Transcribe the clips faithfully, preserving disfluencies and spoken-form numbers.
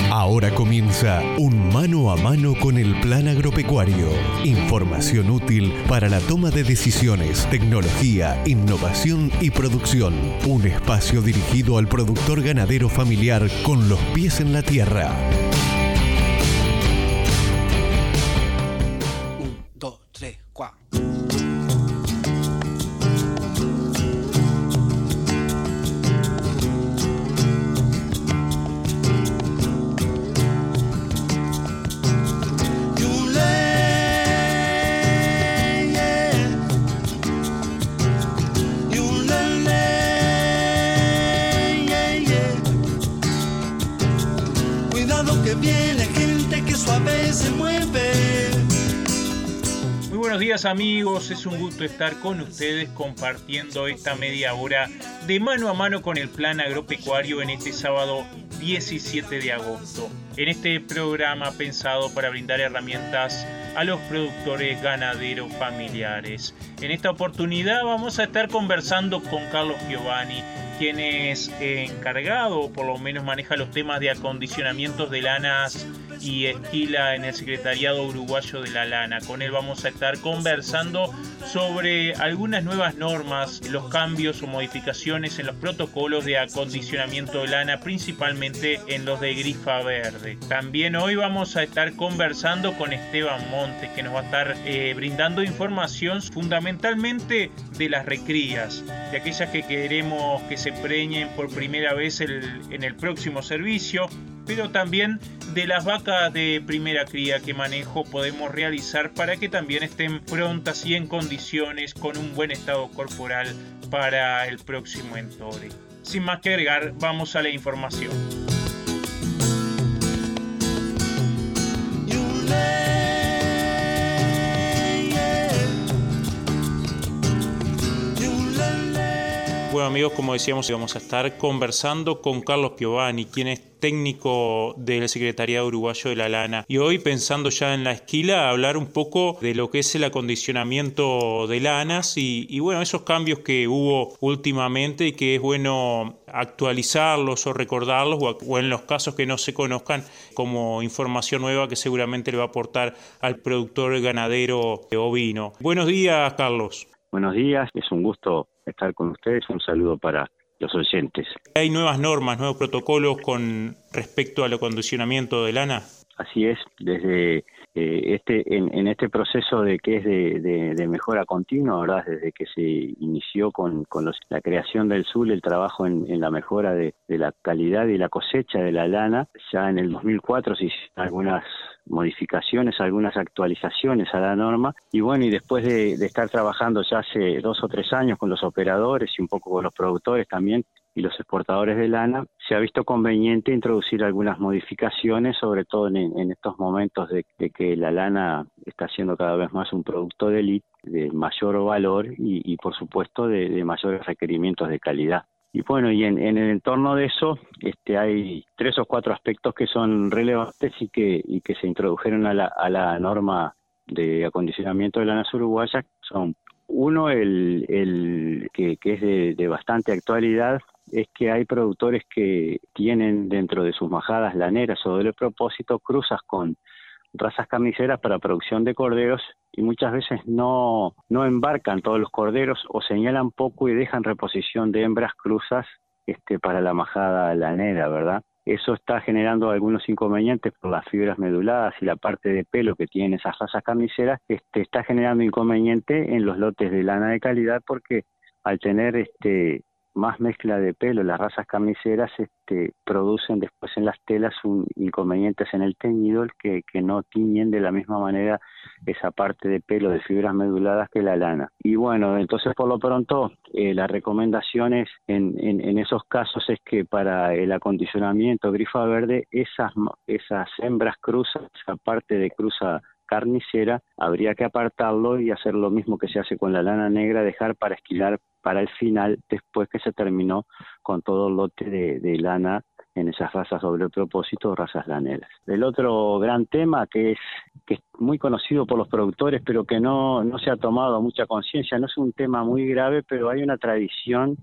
Ahora comienza un mano a mano con el Plan Agropecuario. Información útil para la toma de decisiones, tecnología, innovación y producción. Un espacio dirigido al productor ganadero familiar con los pies en la tierra. Un, dos, tres, cuatro. Buenos días amigos, es un gusto estar con ustedes compartiendo esta media hora de mano a mano con el Plan Agropecuario en este sábado diecisiete de agosto. En este programa pensado para brindar herramientas a los productores ganaderos familiares. En esta oportunidad vamos a estar conversando con Carlos Piovani, quien es encargado, o por lo menos maneja los temas de acondicionamientos de lanas y esquila en el Secretariado Uruguayo de la Lana. Con él vamos a estar conversando sobre algunas nuevas normas, los cambios o modificaciones en los protocolos de acondicionamiento de lana, principalmente en los de grifa verde. También hoy vamos a estar conversando con Esteban Montes, que nos va a estar eh, brindando información fundamentalmente de las recrías, de aquellas que queremos que se preñen por primera vez el, en el próximo servicio, pero también de las vacas de primera cría, que manejo podemos realizar para que también estén prontas y en condiciones con un buen estado corporal para el próximo entore. Sin más que agregar, vamos a la información. Bueno amigos, como decíamos, vamos a estar conversando con Carlos Piovani, quien es técnico del Secretariado Uruguayo de la Lana. Y hoy, pensando ya en la esquila, hablar un poco de lo que es el acondicionamiento de lanas y, y bueno, esos cambios que hubo últimamente y que es bueno actualizarlos o recordarlos o, o en los casos que no se conozcan como información nueva que seguramente le va a aportar al productor ganadero ovino. Buenos días, Carlos. Buenos días, es un gusto estar con ustedes. Un saludo para los oyentes. ¿Hay nuevas normas, nuevos protocolos con respecto al acondicionamiento de lana? Así es, desde eh, este en, en este proceso de que es de, de, de mejora continua, ¿verdad? Desde que se inició con, con los, la creación del S U L, el trabajo en, en la mejora de, de la calidad y la cosecha de la lana, ya en el dos mil cuatro se hicieron algunas modificaciones, algunas actualizaciones a la norma, y bueno, y después de, de estar trabajando ya hace dos o tres años con los operadores y un poco con los productores también y los exportadores de lana, se ha visto conveniente introducir algunas modificaciones, sobre todo en, en estos momentos de, de que la lana está siendo cada vez más un producto de élite, de mayor valor y, y por supuesto de, de mayores requerimientos de calidad. Y bueno, y en, en el entorno de eso este, hay tres o cuatro aspectos que son relevantes y que, y que se introdujeron a la, a la norma de acondicionamiento de lanas uruguayas. Son uno, el, el que, que es de, de bastante actualidad, es que hay productores que tienen dentro de sus majadas laneras o doble propósito cruzas con razas carniceras para producción de corderos y muchas veces no, no embarcan todos los corderos o señalan poco y dejan reposición de hembras cruzas este, para la majada lanera, ¿verdad? Eso está generando algunos inconvenientes por las fibras meduladas y la parte de pelo que tienen esas razas carniceras. Este, está generando inconveniente en los lotes de lana de calidad porque al tener este más mezcla de pelo, las razas carniceras este, producen después en las telas un, inconvenientes en el teñido que, que no tiñen de la misma manera esa parte de pelo de fibras meduladas que la lana. Y bueno, entonces por lo pronto eh, las recomendaciones en, en, en esos casos es que para el acondicionamiento grifa verde, esas, esas hembras cruzas, esa parte de cruza carnicera, habría que apartarlo y hacer lo mismo que se hace con la lana negra, dejar para esquilar para el final, después que se terminó con todo el lote de, de lana en esas razas doble propósito o razas laneras. El otro gran tema que es que es muy conocido por los productores, pero que no, no se ha tomado mucha conciencia, no es un tema muy grave, pero hay una tradición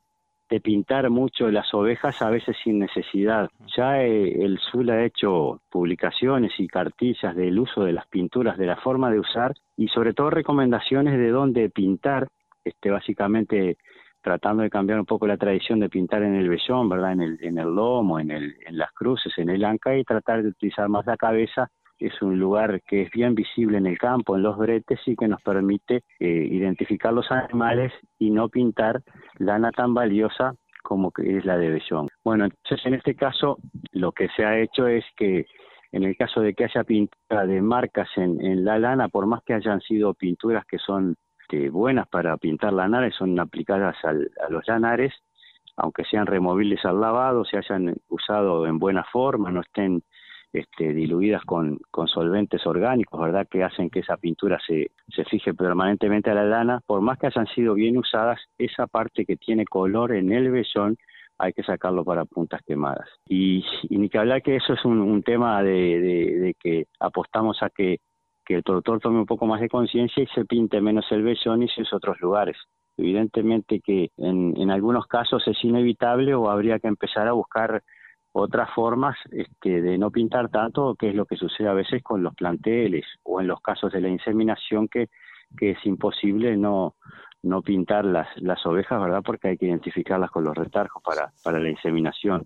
de pintar mucho las ovejas, a veces sin necesidad. Ya eh, el S U L ha hecho publicaciones y cartillas del uso de las pinturas, de la forma de usar y sobre todo recomendaciones de dónde pintar, este, básicamente tratando de cambiar un poco la tradición de pintar en el vellón, ¿verdad? En el, en el lomo, en, el, en las cruces, en el anca, y tratar de utilizar más la cabeza. Es un lugar que es bien visible en el campo, en los bretes, y que nos permite eh, identificar los animales y no pintar lana tan valiosa como que es la de vellón. Bueno, entonces en este caso lo que se ha hecho es que en el caso de que haya pintura de marcas en, en la lana, por más que hayan sido pinturas que son que buenas para pintar lanares, son aplicadas al, a los lanares, aunque sean removibles al lavado, se hayan usado en buena forma, no estén este, diluidas con, con solventes orgánicos, ¿verdad?, que hacen que esa pintura se, se fije permanentemente a la lana. Por más que hayan sido bien usadas, esa parte que tiene color en el vellón hay que sacarlo para puntas quemadas. Y, y ni que hablar que eso es un, un tema de, de, de que apostamos a que que el productor tome un poco más de conciencia y se pinte menos el vellón y se use otros lugares. Evidentemente que en, en algunos casos es inevitable o habría que empezar a buscar otras formas este, de no pintar tanto, que es lo que sucede a veces con los planteles o en los casos de la inseminación, que, que es imposible no, no pintar las, las ovejas, ¿verdad?, porque hay que identificarlas con los retarjos para, para la inseminación.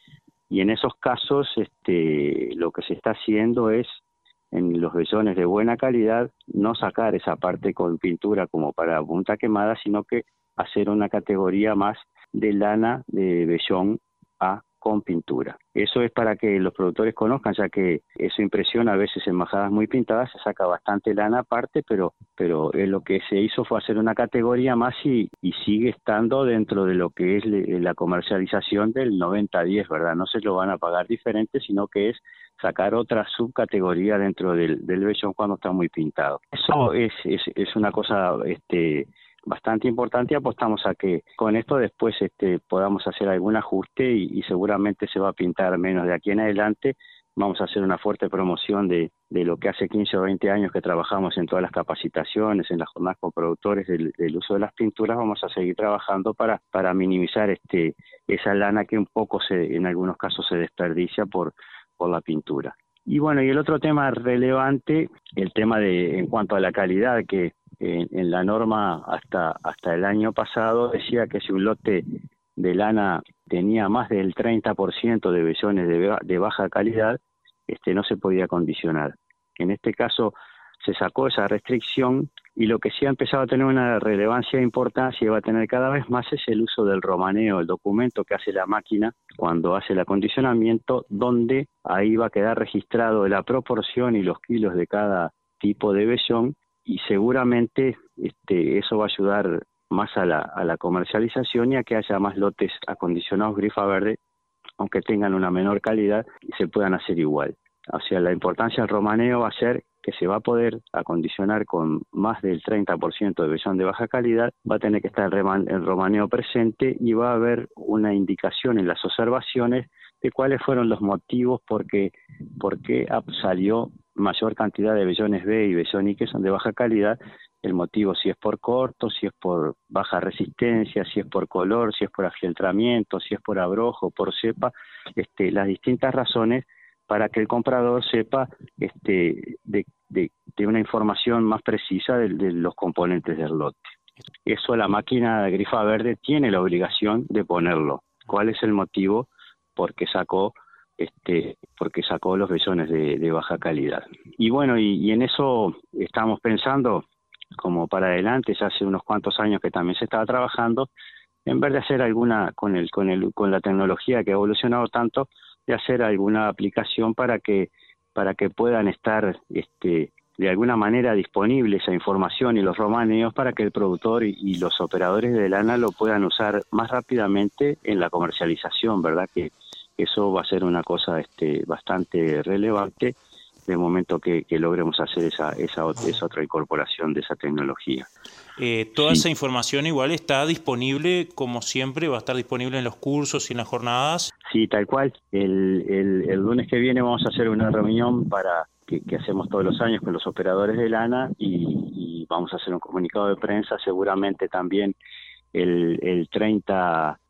Y en esos casos este, lo que se está haciendo es, en los vellones de buena calidad, no sacar esa parte con pintura como para punta quemada, sino que hacer una categoría más de lana de vellón A con pintura. Eso es para que los productores conozcan, ya que eso impresiona a veces en majadas muy pintadas, se saca bastante lana aparte, pero pero eh, lo que se hizo fue hacer una categoría más y, y sigue estando dentro de lo que es le, la comercialización del noventa diez, ¿verdad? No se lo van a pagar diferente, sino que es sacar otra subcategoría dentro del, del vellón cuando está muy pintado. Eso es, es, es una cosa este bastante importante, y apostamos a que con esto después este podamos hacer algún ajuste y, y seguramente se va a pintar menos de aquí en adelante. Vamos a hacer una fuerte promoción de, de lo que hace quince o veinte años que trabajamos en todas las capacitaciones, en las jornadas con productores del, del uso de las pinturas. Vamos a seguir trabajando para, para minimizar este esa lana que un poco se, en algunos casos se desperdicia por, por la pintura. Y bueno, y el otro tema relevante, el tema de en cuanto a la calidad, que en, en la norma hasta hasta el año pasado decía que si un lote de lana tenía más del treinta por ciento de vellones de, de baja calidad, este no se podía condicionar. En este caso se sacó esa restricción, y lo que sí ha empezado a tener una relevancia e importancia y va a tener cada vez más es el uso del romaneo, el documento que hace la máquina cuando hace el acondicionamiento, donde ahí va a quedar registrado la proporción y los kilos de cada tipo de vellón, y seguramente este eso va a ayudar más a la, a la comercialización y a que haya más lotes acondicionados Grifa Verde, aunque tengan una menor calidad, y se puedan hacer igual. O sea, la importancia del romaneo va a ser que se va a poder acondicionar con más del treinta por ciento de vellón de baja calidad, va a tener que estar el romaneo presente, y va a haber una indicación en las observaciones de cuáles fueron los motivos por qué, por qué salió mayor cantidad de vellones B y vellón I que son de baja calidad, el motivo si es por corto, si es por baja resistencia, si es por color, si es por afieltramiento, si es por abrojo, por cepa, este, las distintas razones para que el comprador sepa este, de, de, de una información más precisa de, de los componentes del lote. Eso la máquina Grifa Verde tiene la obligación de ponerlo. ¿Cuál es el motivo por qué sacó este porque sacó los vellones de, de baja calidad? Y bueno, y, y en eso estamos pensando como para adelante. Ya hace unos cuantos años que también se estaba trabajando en vez de hacer alguna con el con el con la tecnología que ha evolucionado tanto, de hacer alguna aplicación para que para que puedan estar este de alguna manera disponible esa información y los romaneos para que el productor y, y los operadores de lana lo puedan usar más rápidamente en la comercialización, ¿verdad? Que eso va a ser una cosa este bastante relevante de momento que, que logremos hacer esa, esa, esa otra incorporación de esa tecnología. Eh, toda sí. esa información igual está disponible, como siempre, va a estar disponible en los cursos y en las jornadas. Sí, tal cual. El, el, el lunes que viene vamos a hacer una reunión para que, que hacemos todos los años con los operadores de lana, y, y vamos a hacer un comunicado de prensa seguramente también el, el treinta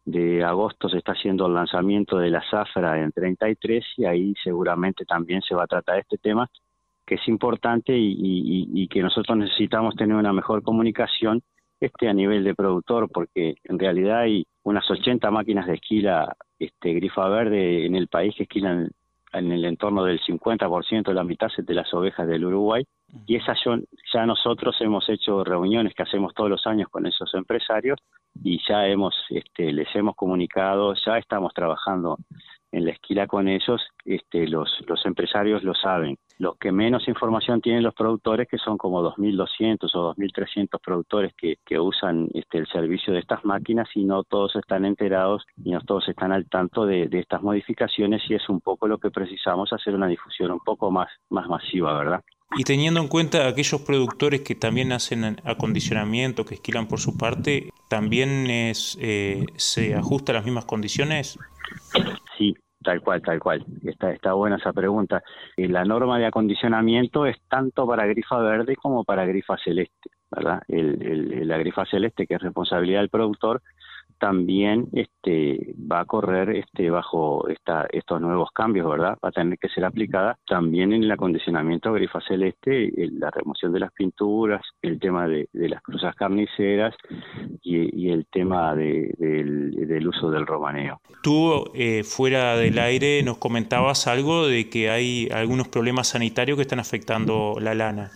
de agosto se está haciendo el lanzamiento de la zafra en treinta y tres y ahí seguramente también se va a tratar este tema, que es importante y, y, y que nosotros necesitamos tener una mejor comunicación este a nivel de productor, porque en realidad hay unas ochenta máquinas de esquila este, grifa verde en el país que esquilan en el entorno del cincuenta por ciento, de la mitad de las ovejas del Uruguay, y esas yo, ya nosotros hemos hecho reuniones que hacemos todos los años con esos empresarios y ya hemos este, les hemos comunicado, ya estamos trabajando en la esquila con ellos, este, los, los empresarios lo saben. Los que menos información tienen los productores, que son como dos mil doscientos o dos mil trescientos productores que, que usan este, el servicio de estas máquinas, y no todos están enterados y no todos están al tanto de, de estas modificaciones, y es un poco lo que precisamos, hacer una difusión un poco más, más masiva, ¿verdad? Y teniendo en cuenta aquellos productores que también hacen acondicionamiento, que esquilan por su parte, ¿también es, eh, se ajusta a las mismas condiciones? Sí. Tal cual, tal cual. Está, está buena esa pregunta. Eh, la norma de acondicionamiento es tanto para grifa verde como para grifa celeste, ¿verdad? El, el, la grifa celeste, que es responsabilidad del productor, también este, va a correr este, bajo esta, estos nuevos cambios, ¿verdad? Va a tener que ser aplicada también en el acondicionamiento de grifa celeste, la remoción de las pinturas, el tema de, de las cruzas carniceras y, y el tema de, del, del uso del romaneo. Tú, eh, fuera del aire, nos comentabas algo de que hay algunos problemas sanitarios que están afectando la lana.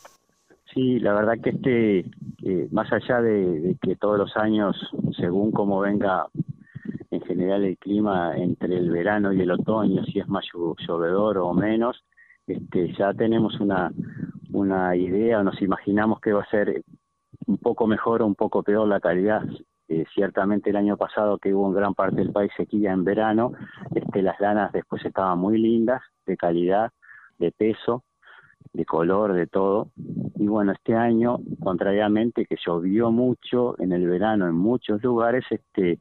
Sí, la verdad que este, eh, más allá de, de que todos los años, según cómo venga en general el clima entre el verano y el otoño, si es más llovedor o menos, este, ya tenemos una, una idea, o nos imaginamos que va a ser un poco mejor o un poco peor la calidad. Eh, ciertamente el año pasado, que hubo en gran parte del país sequía en verano, este, las lanas después estaban muy lindas, de calidad, de peso, de color, de todo. Y bueno, este año, contrariamente, que llovió mucho en el verano en muchos lugares, este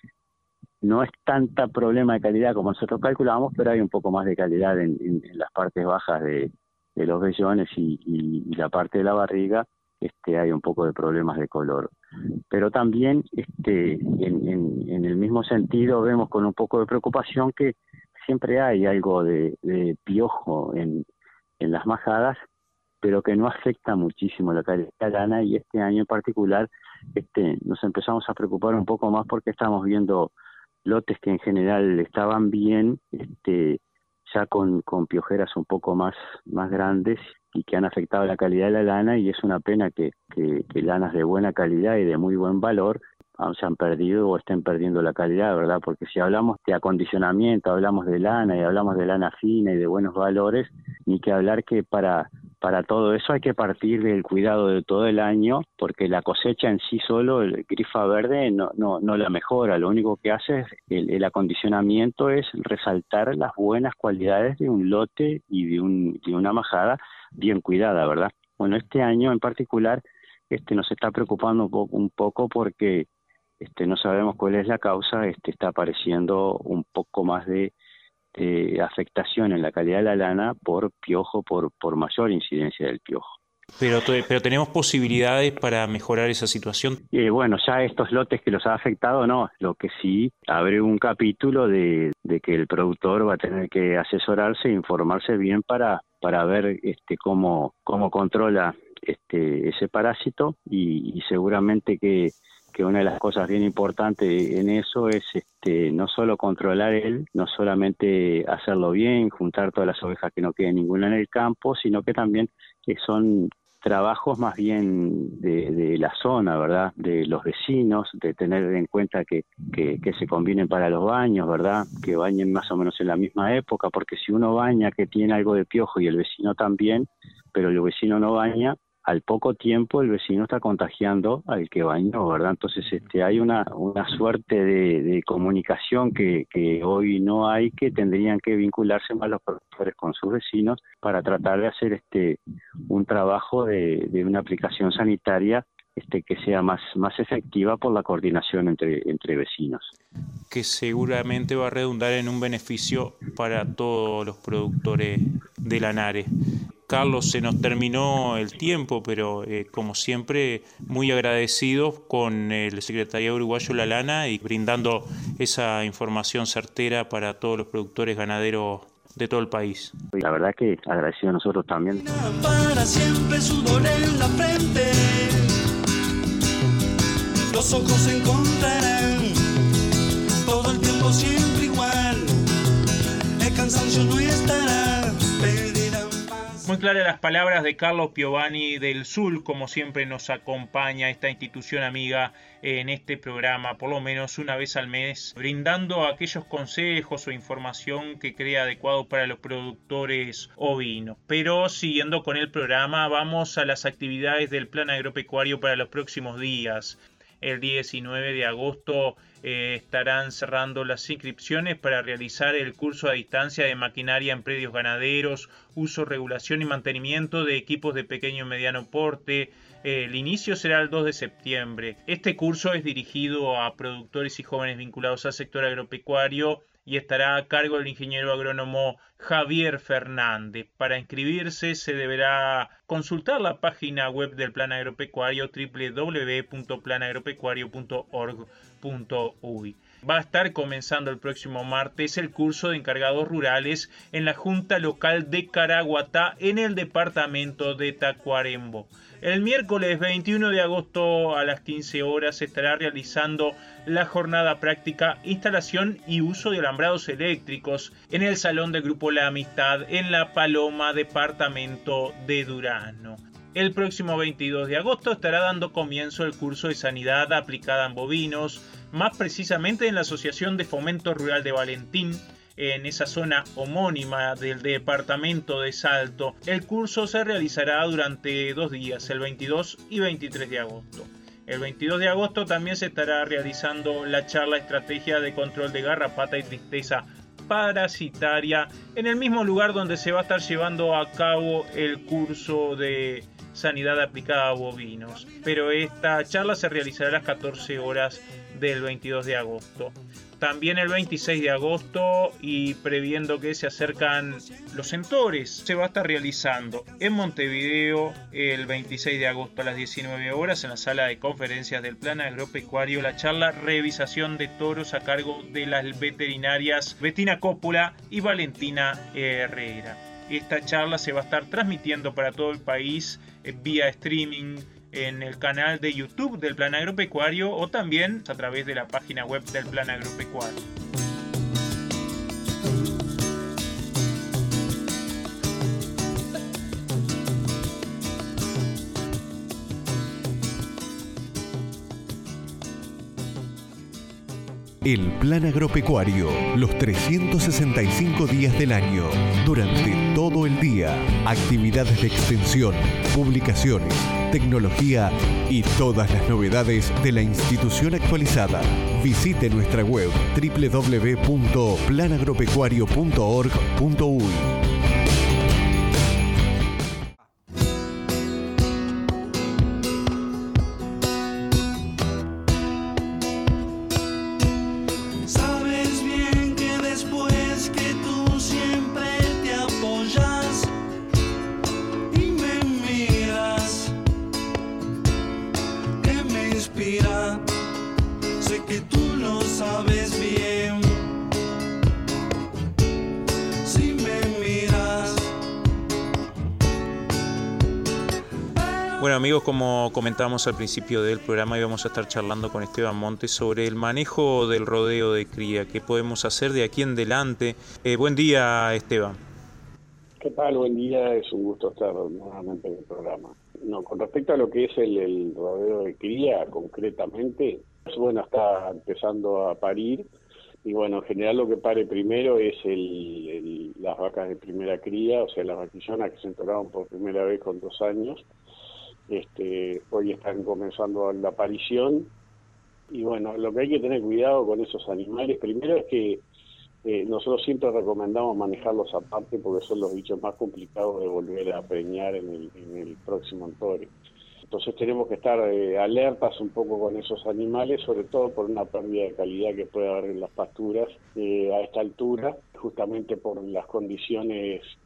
no es tanta problema de calidad como nosotros calculábamos, pero hay un poco más de calidad en, en, en las partes bajas de, de los vellones y, y, y la parte de la barriga, este hay un poco de problemas de color. Pero también este en, en, en el mismo sentido vemos con un poco de preocupación que siempre hay algo de, de piojo en en las majadas, pero que no afecta muchísimo la calidad de la lana, y este año en particular este nos empezamos a preocupar un poco más porque estamos viendo lotes que en general estaban bien, este ya con, con piojeras un poco más, más grandes y que han afectado la calidad de la lana, y es una pena que, que, que lanas de buena calidad y de muy buen valor se han perdido o estén perdiendo la calidad, ¿verdad? Porque si hablamos de acondicionamiento, hablamos de lana y hablamos de lana fina y de buenos valores, ni que hablar que para, para todo eso hay que partir del cuidado de todo el año, porque la cosecha en sí solo, el grifa verde, no, no, no la mejora. Lo único que hace es el, el acondicionamiento es resaltar las buenas cualidades de un lote y de, un, de una majada bien cuidada, ¿verdad? Bueno, este año en particular este nos está preocupando un poco, un poco porque Este, no sabemos cuál es la causa, este, está apareciendo un poco más de, de afectación en la calidad de la lana por piojo, por, por mayor incidencia del piojo. Pero, pero tenemos posibilidades para mejorar esa situación. Eh, bueno, ya estos lotes que los ha afectado, no. Lo que sí, abre un capítulo de, de que el productor va a tener que asesorarse e informarse bien para, para ver este, cómo, cómo controla este, ese parásito, y, y seguramente que que una de las cosas bien importantes en eso es este no solo controlar él, no solamente hacerlo bien, juntar todas las ovejas que no quede ninguna en el campo, sino que también que son trabajos más bien de, de la zona, ¿verdad? De los vecinos, de tener en cuenta que, que, que se combinen para los baños, ¿verdad? Que bañen más o menos en la misma época, porque si uno baña que tiene algo de piojo y el vecino también, pero el vecino no baña, al poco tiempo el vecino está contagiando al que bañó, ¿verdad? Entonces este hay una una suerte de, de comunicación que, que hoy no hay, que tendrían que vincularse más los productores con sus vecinos para tratar de hacer este un trabajo de, de una aplicación sanitaria este que sea más, más efectiva por la coordinación entre, entre vecinos. Que seguramente va a redundar en un beneficio para todos los productores de lanares. Carlos, se nos terminó el tiempo, pero eh, como siempre, muy agradecidos con el Secretariado Uruguayo La Lana y brindando esa información certera para todos los productores ganaderos de todo el país. La verdad que agradecido a nosotros también. Para siempre sudor en la frente, los ojos se encontrarán, todo el tiempo siempre igual, el cansancio no estará, pedirán paz. Muy claras las palabras de Carlos Piovani del S U L, como siempre nos acompaña esta institución amiga en este programa, por lo menos una vez al mes, brindando aquellos consejos o información que crea adecuado para los productores ovinos. Pero siguiendo con el programa, vamos a las actividades del Plan Agropecuario para los próximos días. El diecinueve de agosto eh, estarán cerrando las inscripciones para realizar el curso a distancia de maquinaria en predios ganaderos, uso, regulación y mantenimiento de equipos de pequeño y mediano porte. Eh, el inicio será el dos de septiembre. Este curso es dirigido a productores y jóvenes vinculados al sector agropecuario y estará a cargo del ingeniero agrónomo Javier Fernández. Para inscribirse se deberá consultar la página web del Plan Agropecuario doble u doble u doble u punto plan agropecuario punto org punto uy. Va a estar comenzando el próximo martes el curso de encargados rurales en la Junta Local de Caraguatá en el departamento de Tacuarembó. El miércoles veintiuno de agosto a las quince horas se estará realizando la jornada práctica instalación y uso de alambrados eléctricos en el Salón del Grupo La Amistad en La Paloma, departamento de Durazno. El próximo veintidós de agosto estará dando comienzo el curso de sanidad aplicada en bovinos, más precisamente en la Asociación de Fomento Rural de Valentín, en esa zona homónima del departamento de Salto. El curso se realizará durante dos días, el veintidós y veintitrés de agosto. El veintidós de agosto también se estará realizando la charla Estrategia de Control de Garrapata y Tristeza Parasitaria en el mismo lugar donde se va a estar llevando a cabo el curso de sanidad aplicada a bovinos. Pero esta charla se realizará a las catorce horas del veintidós de agosto. También el veintiséis de agosto, y previendo que se acercan los centores, se va a estar realizando en Montevideo el veintiséis de agosto a las diecinueve horas en la sala de conferencias del Plan Agropecuario la charla Revisación de Toros a cargo de las veterinarias Bettina Coppola y Valentina Herrera. Esta charla se va a estar transmitiendo para todo el país eh, vía streaming en el canal de YouTube del Plan Agropecuario o también a través de la página web del Plan Agropecuario. El Plan Agropecuario, los trescientos sesenta y cinco días del año, durante todo el día, actividades de extensión, publicaciones, tecnología y todas las novedades de la institución actualizada. Visite nuestra web doble u doble u doble u punto plan agropecuario punto org punto uy. Sé que tú lo sabes bien. Si me miras. Bueno amigos, como comentábamos al principio del programa, íbamos a estar charlando con Esteban Montes sobre el manejo del rodeo de cría, qué podemos hacer de aquí en adelante. Eh, buen día, Esteban. ¿Qué tal? Buen día, es un gusto estar nuevamente en el programa. No, con respecto a lo que es el, el rodeo de cría, concretamente, bueno, está empezando a parir y bueno, en general lo que pare primero es el, el, las vacas de primera cría, o sea, las vaquillonas que se entoraron por primera vez con dos años. Este, hoy están comenzando la aparición y bueno, lo que hay que tener cuidado con esos animales, primero es que Eh, nosotros siempre recomendamos manejarlos aparte porque son los bichos más complicados de volver a preñar en el, en el próximo entore. Entonces tenemos que estar eh, alertas un poco con esos animales, sobre todo por una pérdida de calidad que puede haber en las pasturas eh, a esta altura, justamente por las condiciones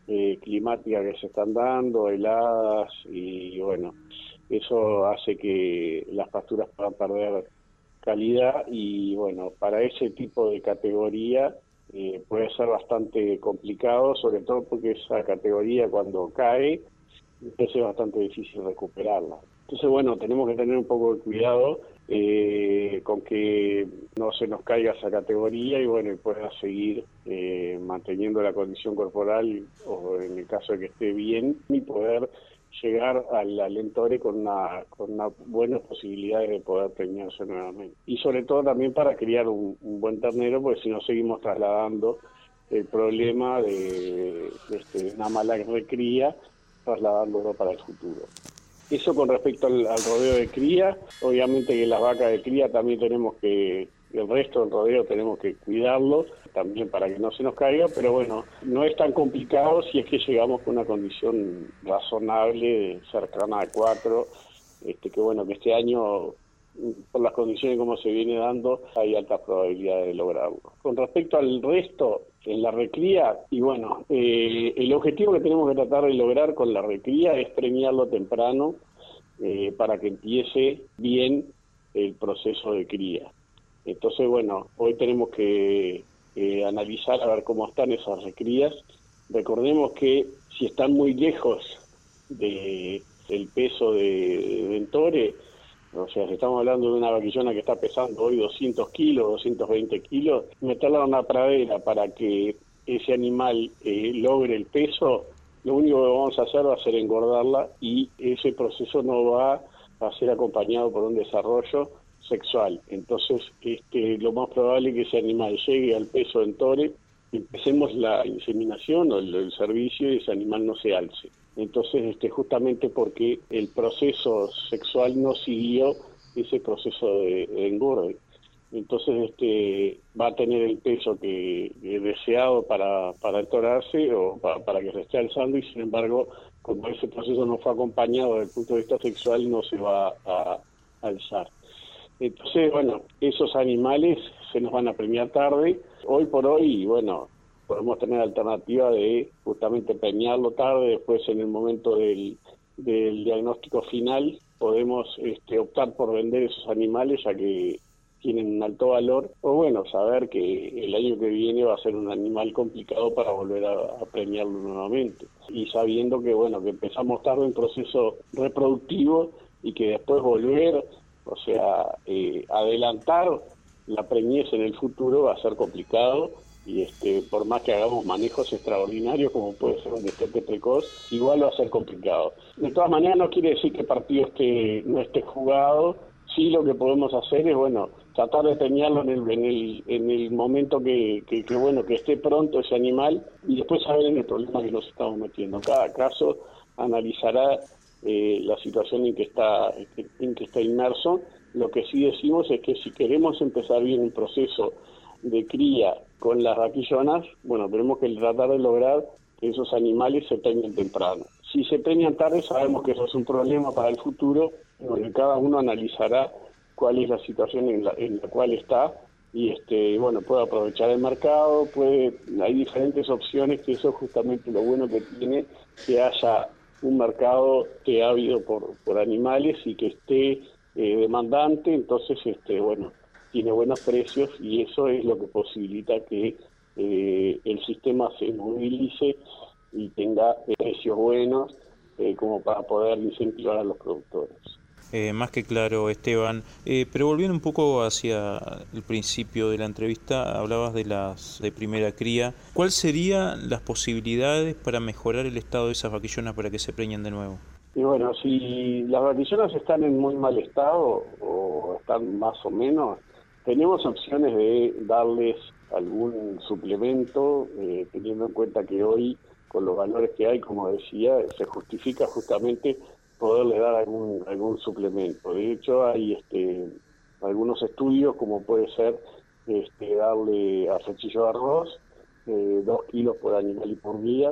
eh, climáticas que se están dando, heladas, y bueno, eso hace que las pasturas puedan perder calidad, y bueno, para ese tipo de categoría eh, puede ser bastante complicado, sobre todo porque esa categoría cuando cae es bastante difícil recuperarla. Entonces, bueno, tenemos que tener un poco de cuidado eh, con que no se nos caiga esa categoría y bueno, y pueda seguir eh, manteniendo la condición corporal, o en el caso de que esté bien, y poder llegar al alentore con una con una buenas posibilidades de poder preñarse nuevamente. Y sobre todo también para criar un, un buen ternero, porque si no seguimos trasladando el problema de, de este, una mala recría, trasladándolo para el futuro. Eso con respecto al, al rodeo de cría. Obviamente que las vacas de cría también tenemos que, el resto del rodeo tenemos que cuidarlo, también para que no se nos caiga, pero bueno, no es tan complicado si es que llegamos con una condición razonable, cercana a cuatro, este, que bueno, que este año, por las condiciones como se viene dando, hay altas probabilidades de lograrlo. Con respecto al resto, en la recría, y bueno, eh, el objetivo que tenemos que tratar de lograr con la recría es preñarlo temprano eh, para que empiece bien el proceso de cría. Entonces, bueno, hoy tenemos que eh, analizar a ver cómo están esas recrías. Recordemos que si están muy lejos de, del peso de, de Ventore, o sea, si estamos hablando de una vaquillona que está pesando hoy doscientos kilos, doscientos veinte kilos, meterla en una pradera para que ese animal eh, logre el peso, lo único que vamos a hacer va a ser engordarla, y ese proceso no va a ser acompañado por un desarrollo sexual. Entonces, este, lo más probable es que ese animal llegue al peso de Ventore, empecemos la inseminación o el, el servicio, y ese animal no se alce. Entonces, este, justamente porque el proceso sexual no siguió ese proceso de, de engorde. Entonces, este, va a tener el peso que, que deseado para, para entorarse o para, para que se esté alzando, y sin embargo, como ese proceso no fue acompañado desde el punto de vista sexual, no se va a, a alzar. Entonces, bueno, esos animales se nos van a premiar tarde. Hoy por hoy, bueno, podemos tener alternativa de justamente preñarlo tarde, después en el momento del, del diagnóstico final podemos este, optar por vender esos animales ya que tienen un alto valor, o bueno, saber que el año que viene va a ser un animal complicado para volver a, a preñarlo nuevamente, y sabiendo que bueno, que empezamos tarde en proceso reproductivo y que después volver, o sea, eh, adelantar la preñez en el futuro va a ser complicado. Y este, por más que hagamos manejos extraordinarios, como puede ser un destete precoz, igual va a ser complicado. De todas maneras, no quiere decir que el partido esté, no esté jugado. Sí, lo que podemos hacer es, bueno, tratar de preñarlo en el, en el, en el momento que, que, que, bueno, que esté pronto ese animal, y después saber en el problema que nos estamos metiendo. Cada caso analizará eh, la situación en que está, en que está inmerso. Lo que sí decimos es que si queremos empezar bien un proceso de cría con las vaquillonas, bueno, tenemos que tratar de lograr que esos animales se preñen temprano. Si se preñan tarde, sabemos que eso es un problema para el futuro. Bueno, cada uno analizará cuál es la situación en la, en la cual está, y este, bueno, puede aprovechar el mercado, puede, hay diferentes opciones, que eso es justamente lo bueno que tiene, que haya un mercado que ha habido por, por animales y que esté eh, demandante. Entonces, este, bueno, tiene buenos precios, y eso es lo que posibilita que eh, el sistema se movilice y tenga eh, precios buenos eh, como para poder incentivar a los productores. Eh, más que claro, Esteban. Eh, pero volviendo un poco hacia el principio de la entrevista, hablabas de las de primera cría. ¿Cuáles serían las posibilidades para mejorar el estado de esas vaquillonas para que se preñen de nuevo? Y bueno, si las vaquillonas están en muy mal estado o están más o menos, tenemos opciones de darles algún suplemento, eh, teniendo en cuenta que hoy, con los valores que hay, como decía, se justifica justamente poderle dar algún algún suplemento. De hecho, hay este algunos estudios, como puede ser este darle a fechillo de arroz, eh, dos kilos por animal y por día.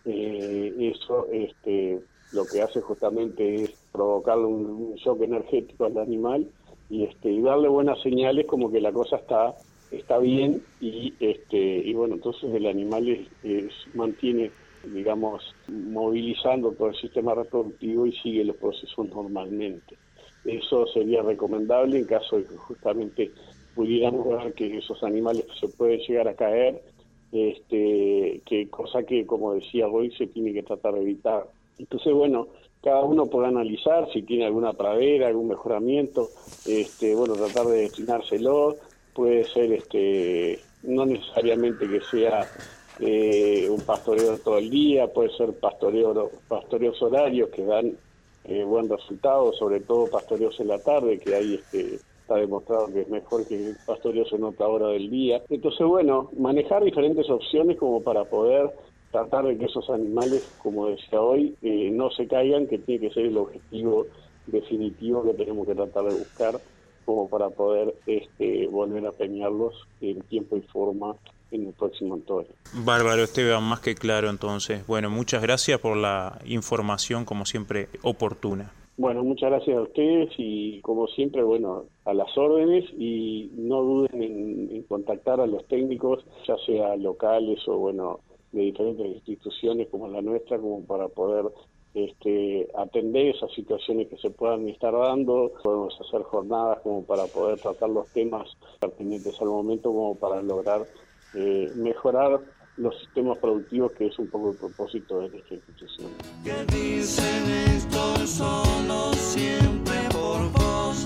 Eh, eso este lo que hace justamente es provocarle un, un shock energético al animal, y este y darle buenas señales como que la cosa está está bien, y este y bueno, entonces el animal es, es, mantiene digamos, movilizando todo el sistema reproductivo y sigue los procesos normalmente. Eso sería recomendable en caso de que justamente pudiéramos ver que esos animales se pueden llegar a caer, este, que cosa que, como decía hoy, se tiene que tratar de evitar. Entonces, bueno, cada uno puede analizar si tiene alguna pradera, algún mejoramiento, este, bueno, tratar de destinárselo. Puede ser, este, no necesariamente que sea eh, un pastoreo todo el día, puede ser pastoreo, pastoreos horarios que dan eh, buen resultado, sobre todo pastoreos en la tarde, que ahí este, está demostrado que es mejor que pastoreos en otra hora del día. Entonces, bueno, manejar diferentes opciones como para poder tratar de que esos animales, como decía hoy, eh, no se caigan, que tiene que ser el objetivo definitivo que tenemos que tratar de buscar como para poder este, volver a peñarlos en tiempo y forma en el próximo antojo. Bárbaro, Esteban, más que claro entonces. Bueno, muchas gracias por la información, como siempre, oportuna. Bueno, muchas gracias a ustedes y como siempre, bueno, a las órdenes, y no duden en, en contactar a los técnicos, ya sea locales o bueno, de diferentes instituciones como la nuestra, como para poder este, atender esas situaciones que se puedan estar dando. Podemos hacer jornadas como para poder tratar los temas pertinentes al momento, como para lograr eh, mejorar los sistemas productivos, que es un poco el propósito de esta institución. Que dicen esto solo siempre por vos.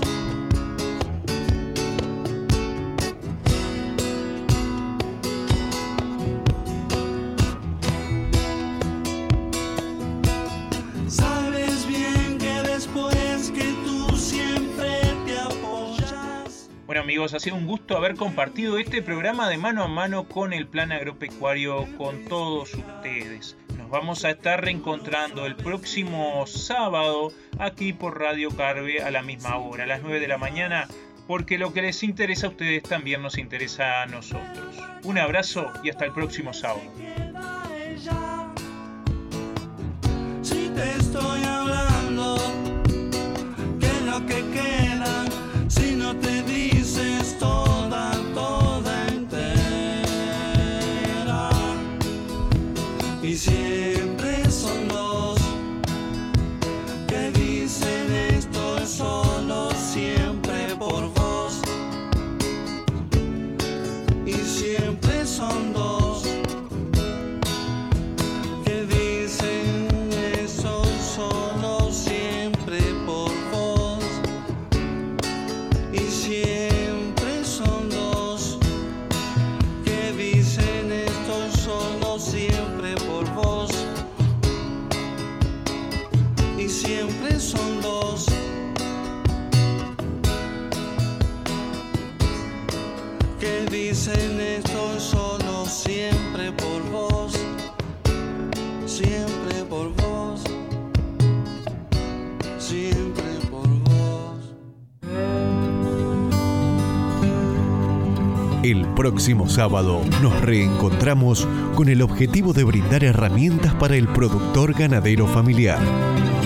Sabes bien que después que tú siempre te apoyas. Bueno amigos, ha sido un gusto haber compartido este programa de Mano a Mano con el Plan Agropecuario con todos ustedes. Nos vamos a estar reencontrando el próximo sábado aquí por Radio Carve a la misma hora, a las nueve de la mañana, porque lo que les interesa a ustedes también nos interesa a nosotros. Un abrazo y hasta el próximo sábado. Si te estoy hablando, que es lo que queda, si no te dices toda, toda entera. Y siempre son dos que dicen esto solo siempre por vos. Y siempre son dos que dicen eso solo siempre por vos. Y siempre son dos que dicen esto solo siempre por vos. Y siempre son dos que dicen esto solo siempre por vos. Siempre por vos. Siempre por vos. El próximo sábado nos reencontramos con el objetivo de brindar herramientas para el productor ganadero familiar.